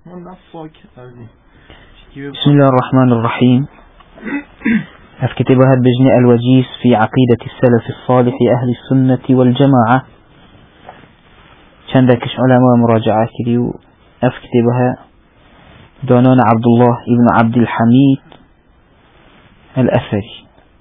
بسم الله الرحمن الرحيم. أفكتبها بجناء الوجيز في عقيدة السلف الصالح أهل السنة والجماعة. شندكش علماء مراجعة كريو. أفكتبها دونان عبد الله ابن عبد الحميد الأثري.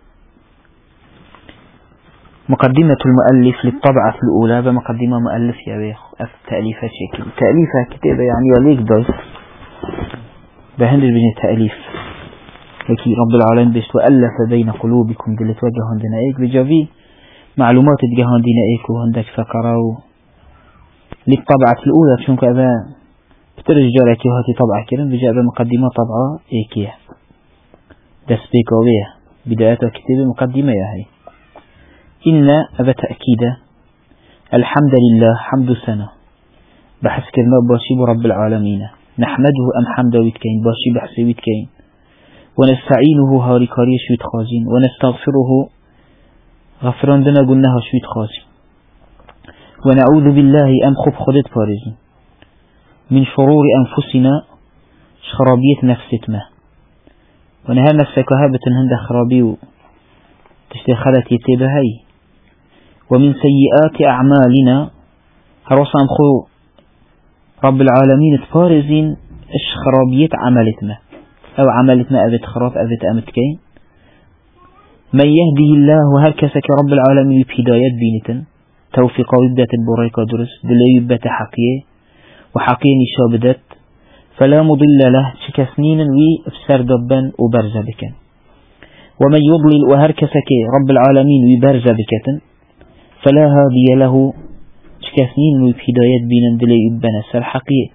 مقدمة المؤلف للطبعة الأولى بمقدمة مؤلف يا بيخ تأليفة شكل تأليفة كتابة يعني وليك دوس بهندل بين تأليف لكي رب العالمين بيش وألف بين قلوبكم دلت وجه هندنا إيك بجافي معلومات تجاه هندنا إيك وهندك فكروا للطبعة الأولى شون كذا بترجع جارتي وهاتي طبعة كده بجاء بمقدمة طبعة إيكية دس بيكوية بداية كتابة مقدمة يا هي إن أبا تأكيد الحمد لله حمد سنة بحث كلمة باشي برب العالمين نحمده أم حمده ويتكين باشي بحثي ويتكين ونستعينه هاري كاري شويت خازين ونستغفره غفران دنا قلناها شويت خازين ونعوذ بالله أم خب خدت بارزين من شرور أنفسنا شخرابية نفستنا ونها نفسك هابة هند خرابي تشتخلت يتبهي ومن سيئات أعمالنا هرسام خو رب العالمين تفارزين خرابية عملتنا أو عملتنا أبت خراب أبت أمتكين من يهده الله هركسك رب العالمين بهداية بينتن توفيق ويبدأ البريقة درس دلي يبدأ حقية وحقية نشابدت فلا مضل له شكسنين وإبسر دبا وبرز بكن ومن يضلل وهركسك رب العالمين وبرز بكتن فلا هادي له شكسنين وبهداية بين دلي يبنى سر حقية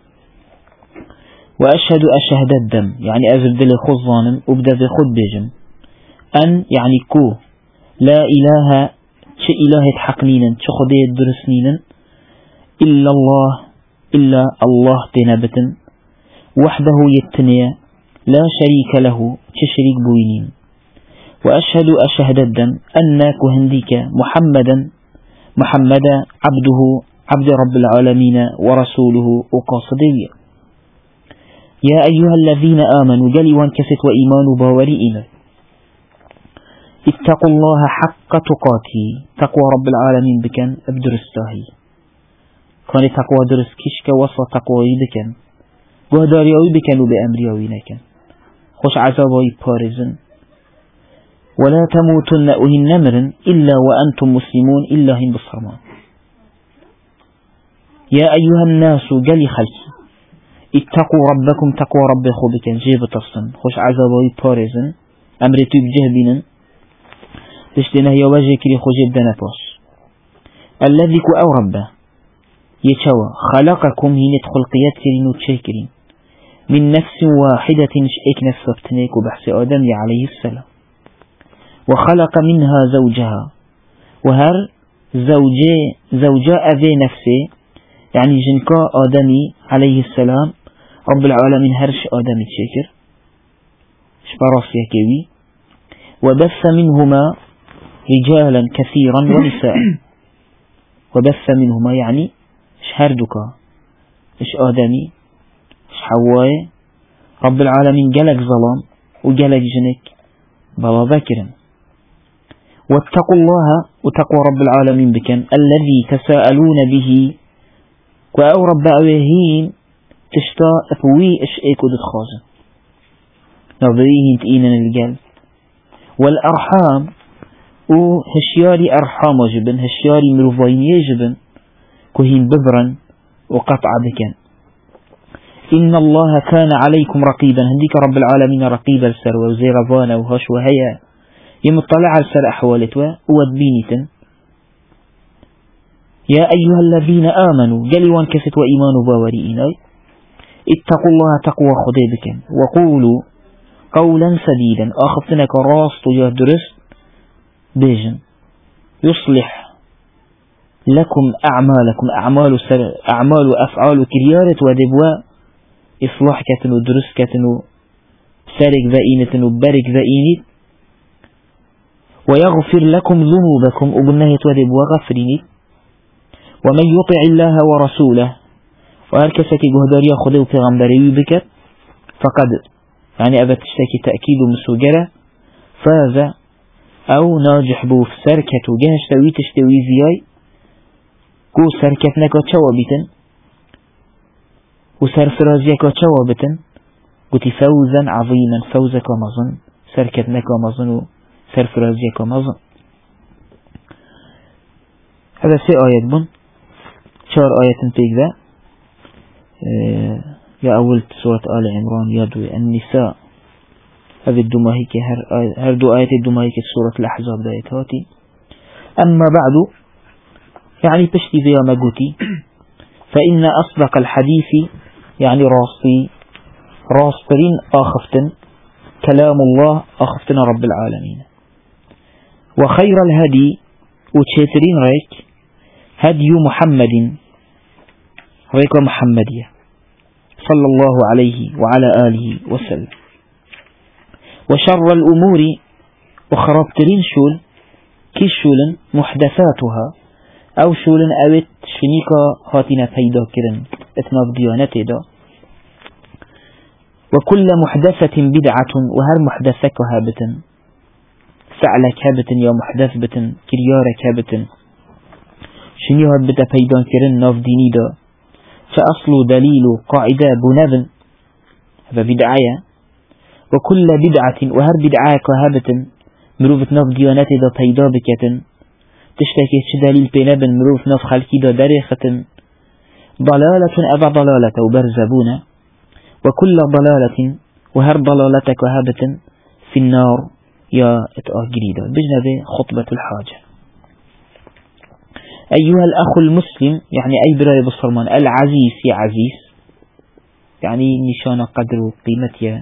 وأشهد أشهد الدم يعني أزب دلي خض وبدأ في خد بجم أن يعني كو لا إله ش إله حقنين ش خدي الدرسنين إلا الله تنبت وحده يتنيا لا شريك له شريك بوينين وأشهد أشهد الدم أنك هنديك محمدا عبد رب العالمين ورسوله وقاصدية يا أيها الذين آمنوا جلي وانكست وإيمانوا باورئنا اتقوا الله حق تقاته تقوى رب العالمين بكن ابدرستاهي كان تقوى درس كشك وصى تقوى بكن وهداريوي بكن وبأمريوي نكن خوش عذابي بارزن ولا تموتن أهن نمر إلا وأنتم مسلمون إلا هم بالصرمان يا أيها الناس جلي خلقي اتقوا ربكم تقوى رب خوبك جيب تصن خوش عذابي بارزن أمرتو بجهبين تشتنه يواجهك لخجب دنفوس الذي كو أو ربه يتشوى خلقكم هنا خلقيات كرين وتشيكرين من نفس واحدة شئك نفسبتنيك بحث آدم عليه السلام وخلق منها زوجها وهر زوجاء ذي نفسه يعني جنكا آدمي عليه السلام رب العالمين هرش آدمي تشكر شبراس يكوي وبث منهما رجالا كثيرا ونساء وبث منهما يعني شهردك آدمي حواي رب العالمين جلك ظلام وجلك جنك بابا بكرا واتقوا الله وتقوى رب العالمين بكن الذي تساءلون به وأو رب أوهين تشتاء أفوي أشئك ودخازن نظريهن تئينا الجل والأرحام وهشياري أرحام جبن هشياري مروفين يجبن كهين ببرا وقطع بكن إن الله كان عليكم رقيبا هنديك رب العالمين رقيبا السر وزيرفانا وهش وهيا يمطلع السر أحوالتوا وودبينة يا أيها الذين آمنوا جلي وانكست وإيمانوا باورئين اتقوا الله تقوى خديبك وقولوا قولا سديدا آخفتنك راس تجاه درس بيجن يصلح لكم أعمالكم أعمال وأفعال كريارة ودبواء إصلاح كتنو درس كتنو سارق ذائنة وبارك ذائنة ويغفر لكم ذنوبكم وقلناه تودب وغفرني ومن يطع الله ورسوله وهر كسك جهداريا خده وبيغمبري بك فقد يعني أبا تشتكي تأكيد مسوجرة فاز أو ناجح بو في سركة وجهش توي تشتوي زياي كو سركة نكا تشوابتن وسرفرازيا كا تشوابتن قلت فوزا عظيما فوزك ومظن سركة نكا مظن وسرفرازيا كمظن. هذا 6 آيات بن 4 آيات تيجا يا أول سورة آل عمران يدوي النساء هذه الدماهيك هر 2 آيات الدماهيك سورة الأحزاب دايت هاتي. أما بعد يعني بشتي ذي ما قوتي فإن أصدق الحديث يعني راسترين آخفتن كلام الله آخفتن رب العالمين. وخير الهدي وتشترين ريك هدي محمد ريك محمدية صلى الله عليه وعلى آله وسلم. وشر الأمور وخرابترين شول كي شول محدثاتها أو شول أوت شنيكا هاتنا فيدا كرن اتناف ديانته دا. وكل محدثة بدعة وهر محدثك هابتن فعلك هابتن يا محدث بتن كريارك هابتن شنيها بتا فيدا كرن ناف ديني دا فأصل دليل قاعدة بنبن هذا بدعية. وكل بدعة وهر بدعاك هابتن مروفة ناف ديانته دا فيدا بكتن تشتكي دليل بنبن مروف ناف خلقي دا دريختن ضلالة أبا ضلالة وبرزبون. وكل ضلالة وهر ضلالتك وهابة في النار يا اتأجريدا. بجنب خطبة الحاجة. أيها الأخ المسلم يعني أي براي بالصرمان العزيز يا عزيز يعني نشان قدر قيمتها.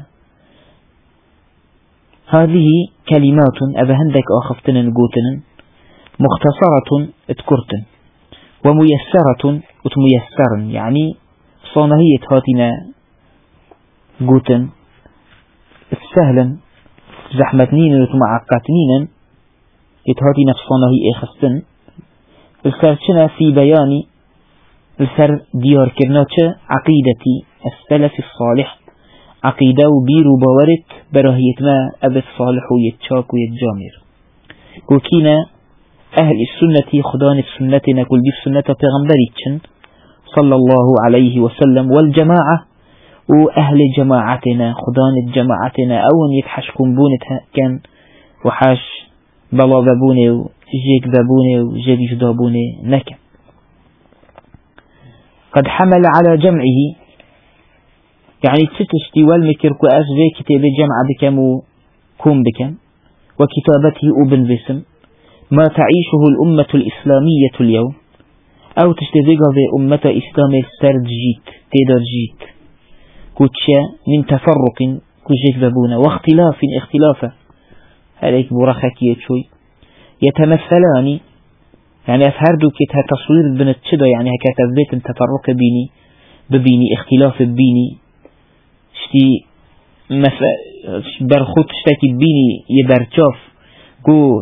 هذه كلمات أبهندك أخفتن نقوتن مختصرة اتكرتن وميسرة وتميسرن يعني صانهية هاتنا قوتن سهلا زحمتنين وتمعقتنين يتهاتي نفسنا هي اخستن السرچنا في بيان السر ديار كرناتش عقيدتي السلف الصالح عقيدة وبير وباورت براهية ما أبد صالح ويتشاك ويتجامر وكينا أهل السنة خدان السنة كل دي السنة پیغمبريتشن صلى الله عليه وسلم والجماعة وأهل جماعتنا خدان جماعتنا أون يتحشكم بونتها كان وحاش بلا بابوني وجيك بابوني وجيك جدابوني نكا. قد حمل على جمعه يعني تتشتي والمكرك أسفي كتاب جمع بكم وكم بكم وكتابته أبن بسم ما تعيشه الأمة الإسلامية اليوم أو تشتذيقها في أمة إسلام السرد جيت تدر جيت كوتشا من تفرق كجيك بابونا واختلاف اختلافا عليك برخكية شوي يتمثلاني يعني أفهردو كتها تصوير بنتشدا يعني هكا تثبيت تفرق بيني ببيني اختلاف بيني شتي برخوت شتاكي بيني يبرتشاف كو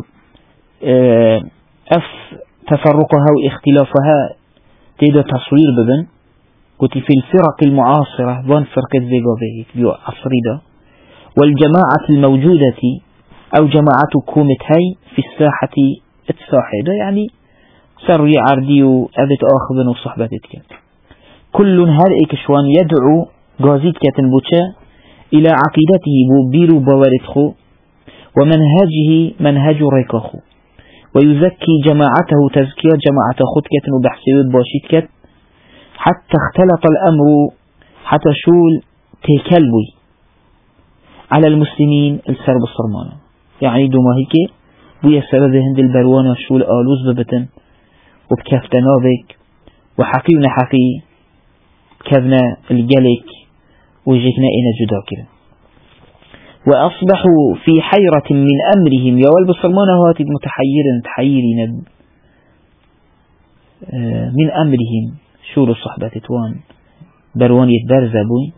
تفرقها واختلافها تيدا تصوير ببن كنت في الفرق المعاصرة وان فرقة ذيقابه بيو عصريدا والجماعة الموجودة أو جماعة كومت هاي في الساحة الساحدة يعني سري عردي وأبت آخذ وصحبتك كل هرئك شوان يدعو غازيتك تنبوشا إلى عقيدته بيرو بوارثخو ومنهجه منهج ريكاخو ويزكي جماعته تزكية جماعة خدكة وبحثيوت باشيتك حتى اختلط الأمر حتى شول تكلبي على المسلمين السرب الصرمانة يعني دوما هيك بويا سبب هند البروانة شول آلوز ببتن وبكفتنا بك وحقيونا حقي كذنا الجلك وجيكنا إنا جدا كده وأصبحوا في حيرة من أمرهم يا والبصرمان هاتي متحيرين تحيرين من أمرهم شور الصحبة تتوان بروان يتبرزبون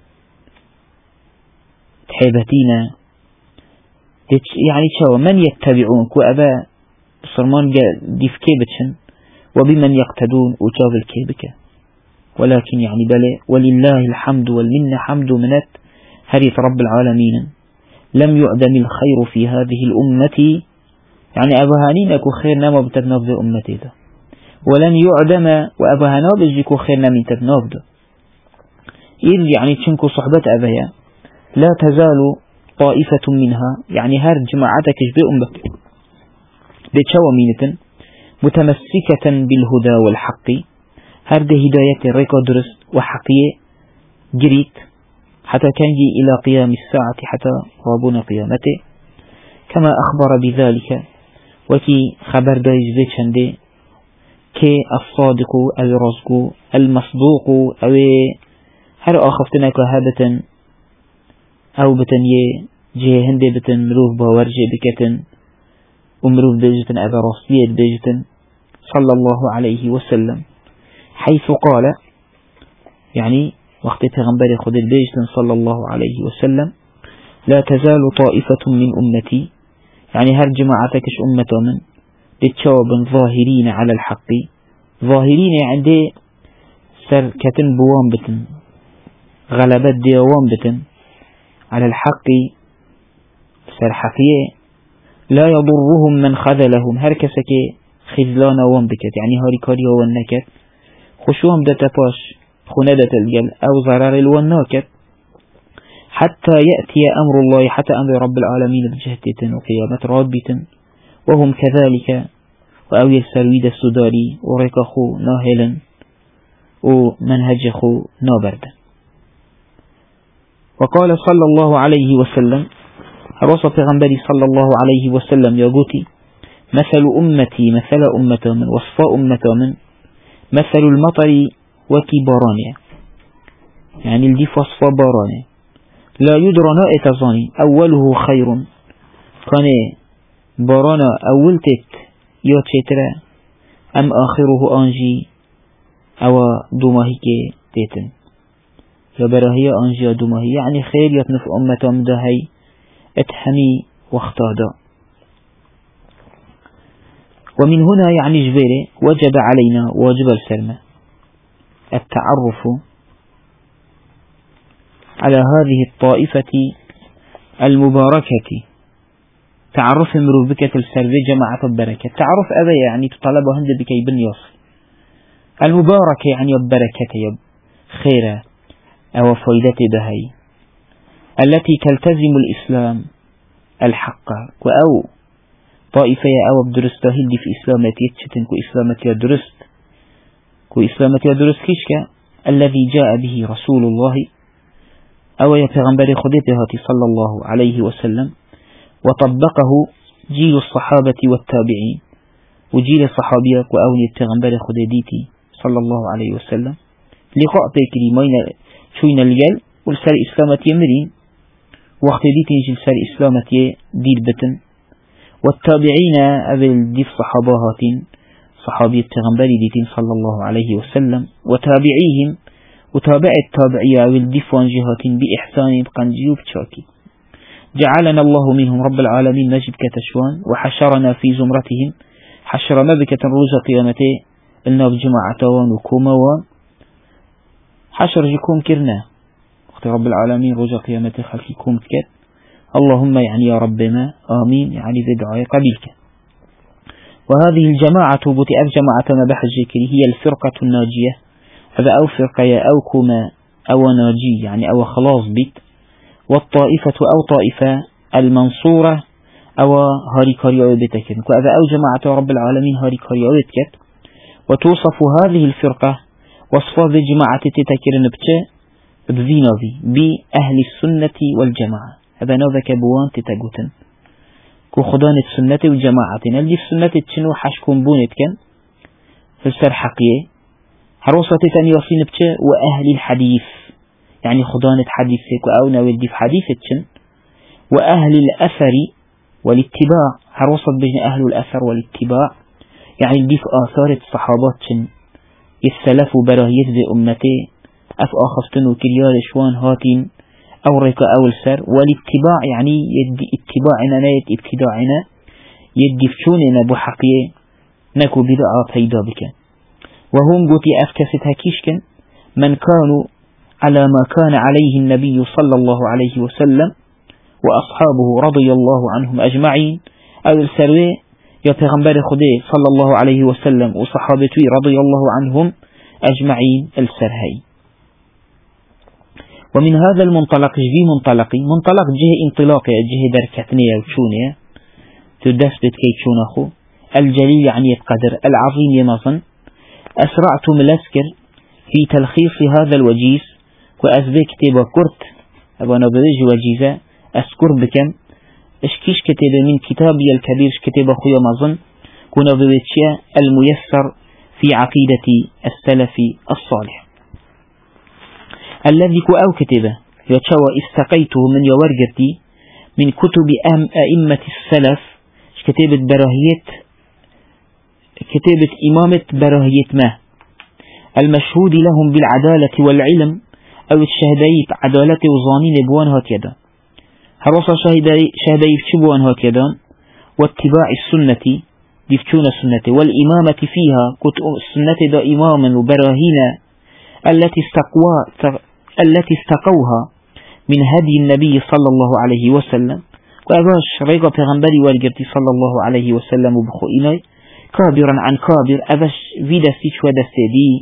تحيبتين يعني شو من يتبعون كو أبا بصرمان ديف كيبتشن وبمن يقتدون وجاب الكيبكة ولكن يعني بلى ولله الحمد والمنة حمد منت هريت رب العالمين لم يعدم الخير في هذه الأمة يعني أبهانين أكو خير نما بتتنفذ أمتي ده ولن يعدم وأبهانا بجيكو خير نما تتنفذ إذ يعني تشنكو صحبة أبيا لا تزال طائفة منها يعني هر جماعتك بأمتك بتشوى مينة متمسكة بالهدى والحق هر ده هداية الريكو درست وحقية جريت حتى كان إلى قيام الساعة حتى رابون قيامته كما أخبر بذلك وكي خبر دايج بيتشنده كي الصادق أو الرزق المصدوق أو هر آخفتنا كهابة أو بتنية جه هندي بتن مروف باورجي بكتن ومروف بيجتن أبا رصية بيجتن صلى الله عليه وسلم حيث قال يعني وقت تغنبري خد البيجتن صلى الله عليه وسلم لا تزال طائفة من أمتي يعني هر جماعتكش أمة من لتشوب ظاهرين على الحق ظاهرين عندي سر كتن بوام بتن غلبت ديوام بتن على الحق سر حقية لا يضرهم من خذلهم هر كسك خذلان وام بكت يعني هاري كاري والنكت خشوهم دا تفاش خندة الجل أو ضرر الوناكت حتى يأتي أمر الله حتى أمر رب العالمين بجهتة وقيامة رابة وهم كذلك وأوي السرويد السداري وركخو ناهلا ومنهجخو نابردا وقال صلى الله عليه وسلم الوصف غنبري صلى الله عليه وسلم يقولي مثل أمتي مثل أمة من وصفاء أمة من مثل المطر وكبارانه يعني الديف وصفاء بارانه لا يدرى نائت ظني أوله خير كان بارانا أولتت يوتشترا أم آخره أنجي أو دوماهيك تيتن يبرهي أنجي دوماهي يعني خير يتنف أمة مدهي اتحمي واختادا ومن هنا يعني جبيري وجب علينا واجب السلمة التعرف على هذه الطائفة المباركة تعرف مروبكة السلبية جماعة البركة تعرف أبا يعني تطلبها هند بكي بن يصل المباركة يعني البركة يب خيرة أو فايدة بهي التي تلتزم الإسلام الحق أو طائفة أو بدرست هندي في إسلامتي تشتن كو إسلامتي درست كيشك الذي جاء به رسول الله أو يتغنبري خديته صلى الله عليه وسلم وطبقه جيل الصحابة والتابعين وجيل الصحابية وأولي التغنبري خديتي صلى الله عليه وسلم لقاء بكري مين شوين الجل والسر إسلامتي مرين وقت ديتي جيل سر إسلامتي دير بتن والتابعين أبل ديف صحابات صحابي التغنبري ديتين صلى الله عليه وسلم وتابعيهم وتابع التابعية والدفوان جهات بإحسان قنجيوب شاكي جعلنا الله منهم رب العالمين نجد كتشوان وحشرنا في زمرتهم حشر مبكة روز قيامته الناب جماعتوان وكوموان حشر جكوم كرنا وقت رب العالمين روز قيامته خلقي كوم كت اللهم يعني يا رب ما آمين يعني في دعاء قبيلك وهذه الجماعة بتأف جماعة بحج هي الفرقة الناجية هذا أو فرقة أو كما أو ناجي يعني أو خلاص بيت والطائفة أو طائفة المنصورة أو هاري كاريو بتكن وهذا أو جماعة رب العالمين هاري كاريو بتكت وتوصف هذه الفرقة وصفة جماعة تتكرن بذينوي بأهل السنة والجماعة هذا نوذك بوان تتقوتن كو خدان السنة والجماعة نلدي السنة تشنو حشكم بونت كان في السر حقية حروصة تنيوصين بتشي وأهل الحديث يعني خدانة حديثك أو نودي في حديثك وأهل الأثر والاتباع حروصة بين أهل الأثر والاتباع يعني دي في آثار الصحابات السلف براهية بأمتي أف آخفتن وكريال شوان هاتين أو ريك أو السر والاتباع يعني يدي اتباعنا لا يدي ابتداعنا يدي فشوننا بحقية نكو بدعا فيدا بك وهم قوتي أفكست هكيشكن من كانوا على ما كان عليه النبي صلى الله عليه وسلم وأصحابه رضي الله عنهم أجمعين، أو السروي يا پیغمبر خدا صلى الله عليه وسلم وصحابته رضي الله عنهم أجمعين السرهي. ومن هذا المنطلق جي منطلق جه انطلاقي جه دركتنية وشونية تدفت كي تشونخو الجليل يعني القدر العظيم يمظن أسرعت ملسكر في تلخيص هذا الوجيز وأثبت كتابة كرت أبانا بريج وجيزة أذكر بكم اشكيش كتابة من كتابي الكبير كتابة خويا مظن كنا ببتشيا الميسر في عقيدة السلف الصالح الذي أو كتابة يتشوى استقيته من يورجتي من كتب أئمة السلف كتابة براهية كتابة إمامة براهية ما المشهود لهم بالعدالة والعلم أو الشهداية عدالة وظانين بوان هكذا هرصا شهداية بوان هكذا واتباع السنة يفتون السنة والإمامة فيها كتب السنة دا إماما وبراهين التي استقوها من هدي النبي صلى الله عليه وسلم وأباش ريقا پیغمبری ورگرتی صلى الله عليه وسلم وبخوئناي كابرا عن كابر أباش في دستيش ودستيدي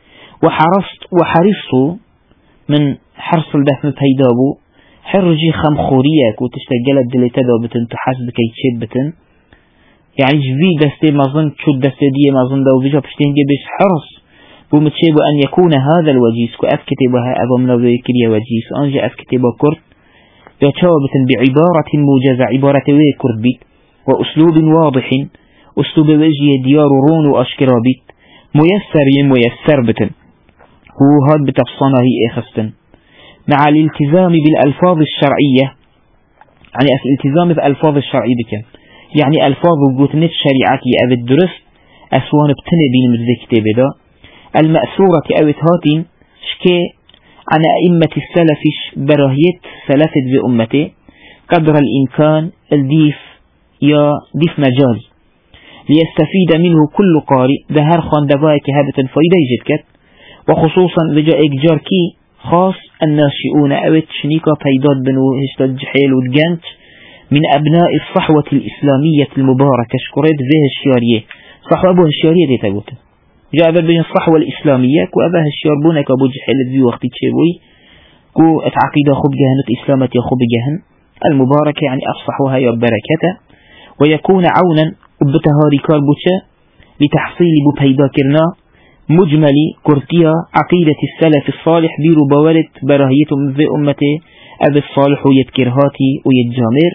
وحرصت من حرص الدفن بيدابو حرجي خمخوريك وتشتغلت دليتا دابتن تحسب كي تشبتن يعني في دستي مظن شو دستيدي مظن دو بيجا بشتين جبش حرص بمتشيب أن يكون هذا الوجيز كأفكتبها أبا منوي كريا وجيز أنجا أفكتبها كرد يتشابة بعبارة موجزة عبارة ويكرد بيت وأسلوب واضح أسلوب وجه ديار رون وأشكرا بيت ميسر بتن هو هاد بتفصانه إخستن مع الالتزام بالألفاظ الشرعية يعني الالتزام بالألفاظ الشرعية بكم يعني ألفاظ وقوتنت شريعتي أبي الدرس أسوان بتنبين من ذي كتاب دا المأثورة أو تهاتين شكي عن أئمة السلف براهية سلفت بأمته قدر الإمكان الديف يا ديف مجال ليستفيد منه كل قارئ دهر خان دبائك هابة فايدة يجدكت وخصوصا لجاء إجار كي خاص الناشئون أو تشنيكا فايدات بنو هشتاد جحيل ودقانت من أبناء الصحوة الإسلامية المباركة شكرت ذيه الشيارية صحوة أبوه الشيارية دي تقوت جاء بين الصحوة الإسلامية كو أباه الشياربونك أبو جحيل ذي وقت تشيبوي كو اتعقيد خب جهنة إسلامة خب جهن المباركة يعني أفصحوها يا بركة ويكون عونا بتهاري كاربوتشا لتحصيل بفايدة كرنا مجملي كرتيا عقيدة السلف الصالح بيرو بوالد براهيتهم في أمته أبي الصالح ويتكرهاتي ويتجامر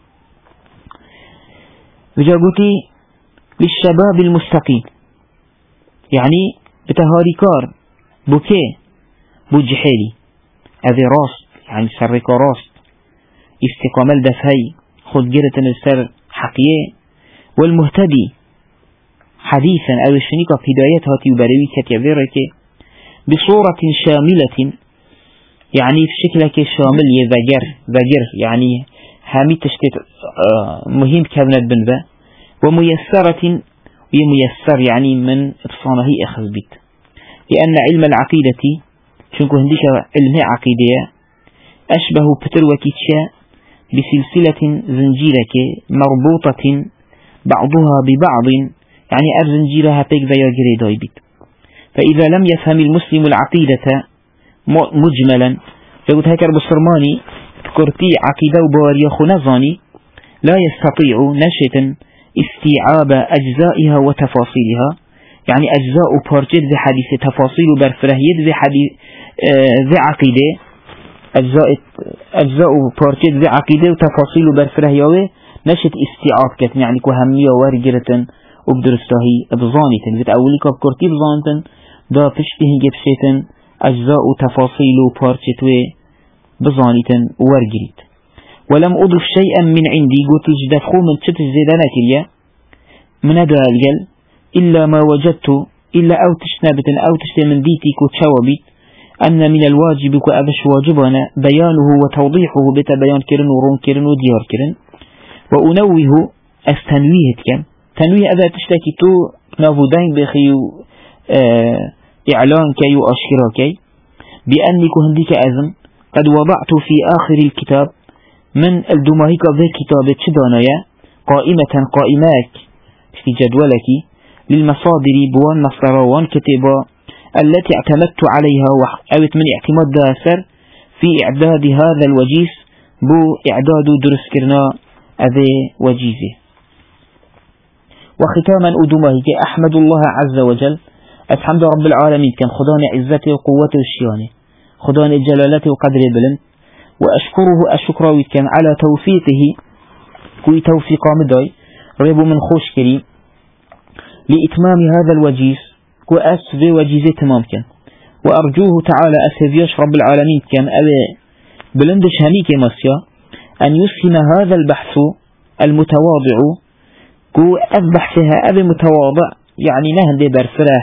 وجاقوتي للشباب المستقيم يعني بتهاريكار بوكي بوجحيلي أذي راست يعني سرق راست استقامة الدفهي خد جرة السر حقية والمهتدي حديثا أو الشنيكة في هدايتها تبروي كتبيرك بصورة شاملة يعني في شكلك شامل ذجر يعني هامي تشتت مهم كابنت بنبا وميسرة وميسر يعني من إتصانه أخذ بيت لأن علم العقيدة شنكو هنديك علم عقيدة أشبه بتروكيتشا بسلسلة زنجيرك مربوطة بعضها ببعض يعني أرزنجيرها بيك ذا يجري بيت فإذا لم يفهم المسلم العقيدة مجملا فقلت هكذا بالصرماني كرتي عقيدة وبواريخ نظاني لا يستطيع نشة استيعاب أجزائها وتفاصيلها يعني أجزاء بارجد ذي حديث تفاصيل برفرهيد ذي حديث ذي عقيدة أجزاء بارجد ذي عقيدة وتفاصيل برفرهيوه نشة استيعاب كتن يعني كهمية وارجرة وبدرستهي بظانة بتأوليك بكرتي بظانة دا فشته جبشتن أجزاء تفاصيل بارجد بظانة وارجريت ولم أضف شيئا من عندي قلت جدفخو من شت الزيدانات اليا من هذا الجل إلا ما وجدت إلا أو تشنابة أو تشتمن ديتي كتشوبي أن من الواجب كأبش واجبنا بيانه وتوضيحه بتبيان كرن ورون كرن وديار كرن وأنوه أستنويه كم تنويه أذا تشتكي تو نافودين بخيو إعلان كي وأشكر كي بأني كهندك أذن قد وضعت في آخر الكتاب من الدماهيك ذي كتاب تشدانيا قائماك في جدولك للمصادر بوان مصدروان كتابا التي اعتمدت عليها وأوت من اعتماد داسر في إعداد هذا الوجيز بو إعداد درسكرنا أذي وجيزه. وختاما أدماهيك أحمد الله عز وجل الحمد رب العالمين كان خدان عزته وقوته والشيانه خدان جلالته وقدره بلند وأشكره الشكر كان على توفيقه كوي توفيق مداي ريب من خوش كريم لإتمام هذا الوجيز كو أسفي وجيزه تمام كان وأرجوه تعالى أسفيش رب العالمين كان أبي بلندش هميك مسيا أن يسهم هذا البحث المتواضع كو أبحثها أبي متواضع يعني نهدي برفره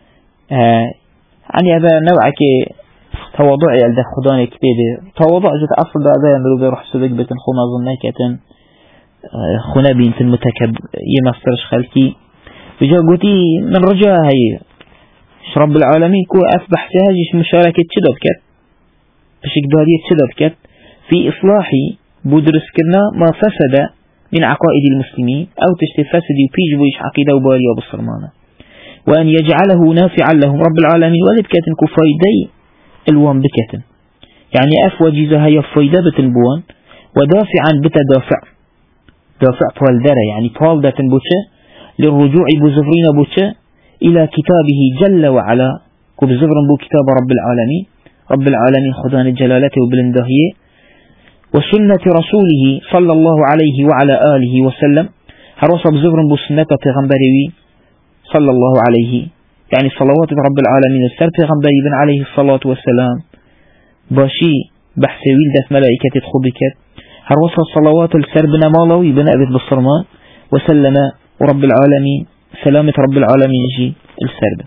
يعني هذا نوعك تواضع يلدى خداني كبيرة تواضع جد أصل هذا يمرو بيروح سبق بتن خونا ظنكة خونا بنت المتكب يمسترش خلكي بجا قوتي من رجاء هاي رب العالمين كو أصبح سهجش مشاركة شدب كت بشك دارية شدب كت في إصلاح بودرس كرنا ما فسد من عقائد المسلمين أو تشتفسد وبيج بويش عقيدة وبارية بالصرمانة وأن يجعله نافعا لهم رب العالمين ولد كاتن كفايدي الوان بكتن يعني وجيزة هي فايدة بتنبوان ودافعا بتدافع دافع طوالدرة يعني طوالدة بوشة للرجوع بزفرين بوشة إلى كتابه جل وعلا كبزفر بو كتاب رب العالمين خدان الجلالة وبلندهية وسنة رسوله صلى الله عليه وعلى آله وسلم هروسا بزفر بو سنة تغنبريوي صلى الله عليه يعني صلوات رب العالمين السر تغنبري بن عليه الصلاة والسلام باشي بحث ولدت ملائكة تخبكت هروسا صلوات السر بن مالوي بن أبد بالصرمان وسلم رب العالمين سلامة رب العالمين جي السرب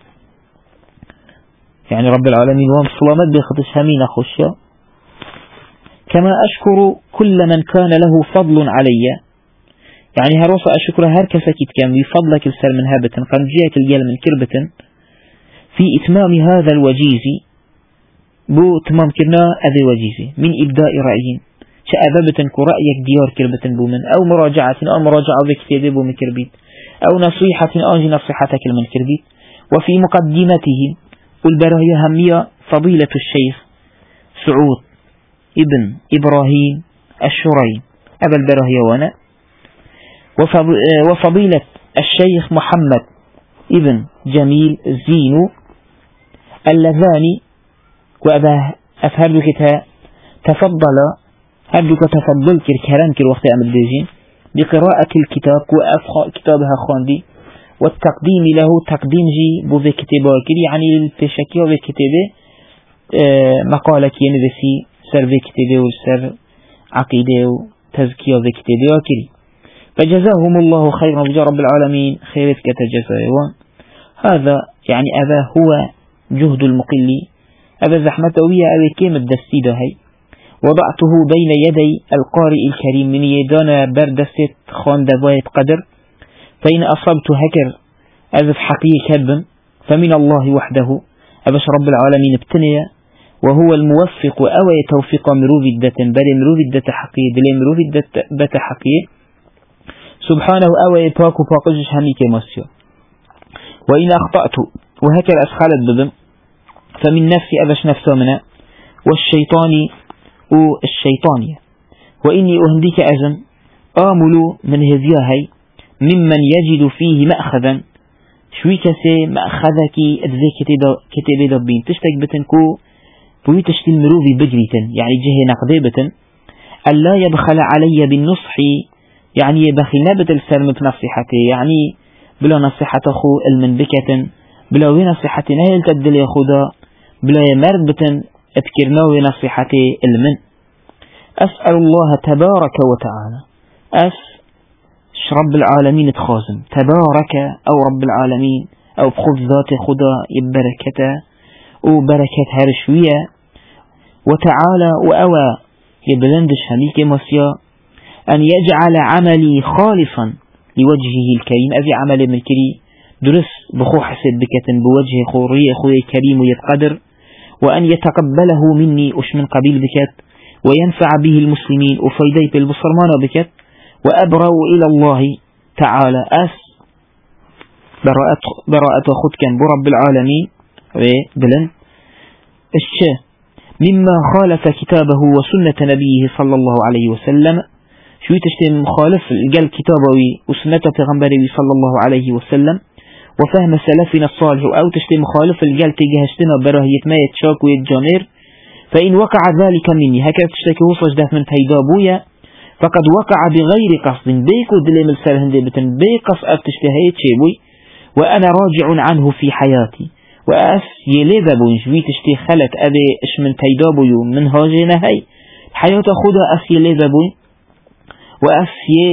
يعني رب العالمين وام سلامت بخطش همين أخوشيا كما أشكر كل من كان له فضل علي يعني هروسا أشكر هركسكت كان بفضلك السر من هابة قام جيك الجل من كربة في إتمام هذا الوجيز بو تمام كرنا أذي وجيزي من إبداء رأيين شأذبة كرأيك ديار كربة بو من أو مراجعة بكتابه بو من كربيت أو نصيحة أنجي نصيحتك من كربيت وفي مقدمته والبراهية همية فضيلة الشيخ سعود ابن إبراهيم الشري أبا البراهية وانا وفضيلة الشيخ محمد ابن جميل زينو اللذان وأبا أفهردك تفضل كركران كالوقت أمد ديجين بقراءة الكتاب وأفخاء كتابها خاندي والتقديم له تقديم جي بوذي كتابه يعني التشكي وذي كتابه مقالة ينذسي سر ذي كتابه والسر عقيدة وتزكية ذي كتابه وكري فجزاهم الله خيرا بجا رب العالمين خيرت كتجزاء هذا يعني أذا هو جهد المقلي أذا زحمته ويا أذا كيم الدستيدة هاي وضعته بين يدي القارئ الكريم من يدانا بردست خان دواية قدر فإن أصبت هكر أذف حقيقي كذبا فمن الله وحده أبش رب العالمين ابتنيا وهو الموفق أوي توفيق مروف الدة بل مروف الدة حقيقي دل مروف الدة حقيقي سبحانه أوي باكو باقجش هميك مسيا وإن أخطأت وهكر أسخالت بضم فمن نفسي أبش نفسه منا والشيطانية وإني أهنديك أزم آمل من هذياهي ممن يجد فيه مأخذا شوي كسي مأخذك أدذي كتابي دبين تشتك بتنكو بوي تشتي المروفي بجريتن يعني جهة نقضيبة ألا يبخل علي بالنصح يعني يبخل نابت السلم بنصيحتي يعني بلا نصيحة أخو المنبكة بلا ونصيحتي نهيل تدل يا خدا بلا يمرد بتن أذكرنا ونصيحتي المن أسأل الله تبارك وتعالى رب العالمين تخازم تبارك أو رب العالمين أو بخذ ذات خدا يبركته وبركة هرشوية وتعالى وأوى يبلندش هميك مسيا أن يجعل عملي خالصا لوجهه الكريم أذي عمل من كري درس بخو حسب بكتن بوجه خوري أخوي كريم يتقدر، وأن يتقبله مني أش من قبيل بكت، وينفع به المسلمين وفيدي بالبصرمان بكت، وأبرأ إلى الله تعالى براءة خد كان برب العالمين بلن مما خالف كتابه وسنة نبيه صلى الله عليه وسلم. شو تشتم مخالف قال كتابه وسنة پیغمبره صلى الله عليه وسلم وفهم سلفنا الصالح، أو تشتم مخالف قال تجهشتنا براهية ما يتشاك ويتجانر، فإن وقع ذلك مني هكذا تشتكي وصج ده من تيدابويا فقد وقع بغير قصد بيكو دليم السلهن دي بتن بيقص أفتشتهيت شيبوي، وأنا راجع عنه في حياتي، وأس يلذبون جوي تشتي خلت أبي إش من تيدابوي من هاجنا هاي حياة خدا أس يلذبون وأس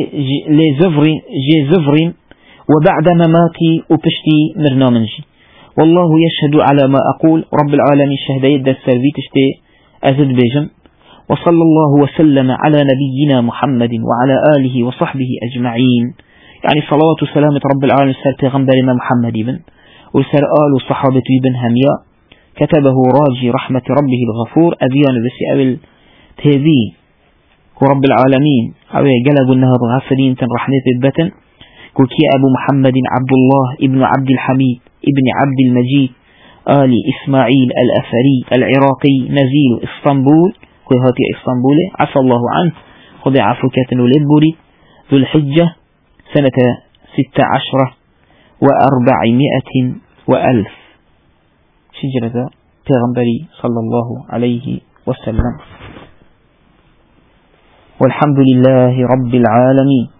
لزفرين وبعد مماتي وبشتي مرنامنجي، والله يشهد على ما أقول، رب العالمين شهد يد السربي تشتي أزد بيجم. وصلى الله وسلم على نبينا محمد وعلى آله وصحبه أجمعين، يعني صلاة وسلامة رب العالمين سر پیغمبرنا محمد بن وسر آل وصحابة بن همياء كتبه راجي رحمة ربه الغفور أبيان بسي أبل تهذي ورب العالمين أبي قلب النهض غافلين تن رحمة البتن كوكي أبو محمد عبد الله ابن عبد الحميد ابن عبد المجيد آل إسماعيل الأثري العراقي نزيل إسطنبول كوهاتي إسطنبول عفى الله عنه خذ عفوكة ولدبري ذو الحجة سنة 16 و400 وألف شجرة پیغمبري صلى الله عليه وسلم. والحمد لله رب العالمين.